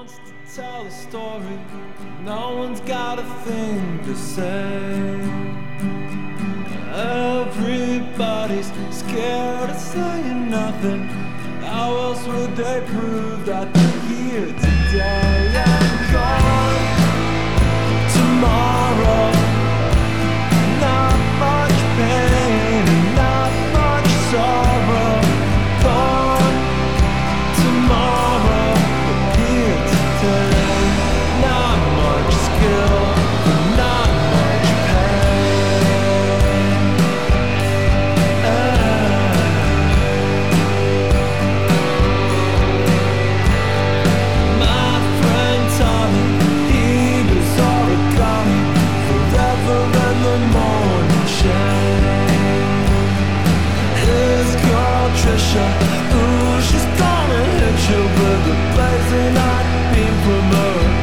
wants to tell a story. No one's got a thing to say. Everybody's scared of saying nothing. How else would they prove that they're here today and gone tomorrow? Not much pain and not much sorrow. Gone tomorrow, but here today. Not much skill, not much pain. My friend Tommy, he was origami forever in the morning shade. His girl Trisha, ooh, she's gonna hit you with a blazing hot beam from her